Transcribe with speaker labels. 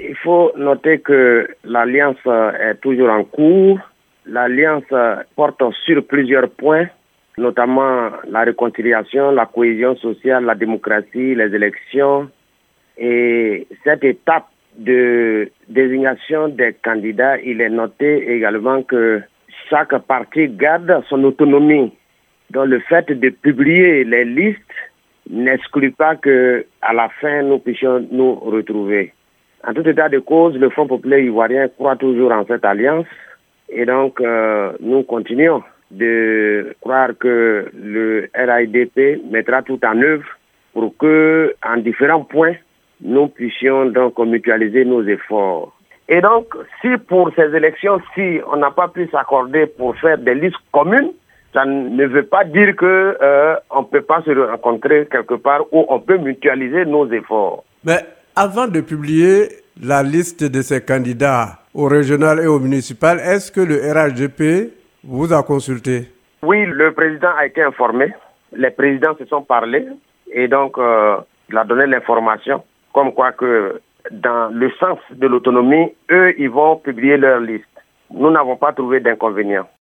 Speaker 1: Il faut noter que l'Alliance est toujours en cours. L'Alliance porte sur plusieurs points, notamment la réconciliation, la cohésion sociale, la démocratie, les élections. Et cette étape de désignation des candidats, il est noté également que chaque parti garde son autonomie. Donc le fait de publier les listes n'exclut pas qu'à la fin, nous puissions nous retrouver. En tout état de cause, le Front populaire ivoirien croit toujours en cette alliance. Et donc, nous continuons de croire que le RAIDP mettra tout en œuvre pour que, en différents points, nous puissions donc mutualiser nos efforts. Et donc, si pour ces élections-ci, on n'a pas pu s'accorder pour faire des listes communes, ça ne veut pas dire qu'on ne peut pas se rencontrer quelque part où on peut mutualiser nos efforts.
Speaker 2: Mais avant de publier la liste de ces candidats au régional et au municipal, est-ce que le RHDP vous a consulté?
Speaker 1: Oui, le président a été informé. Les présidents se sont parlé et donc il a donné l'information comme quoi que dans le sens de l'autonomie, eux, ils vont publier leur liste. Nous n'avons pas trouvé d'inconvénient.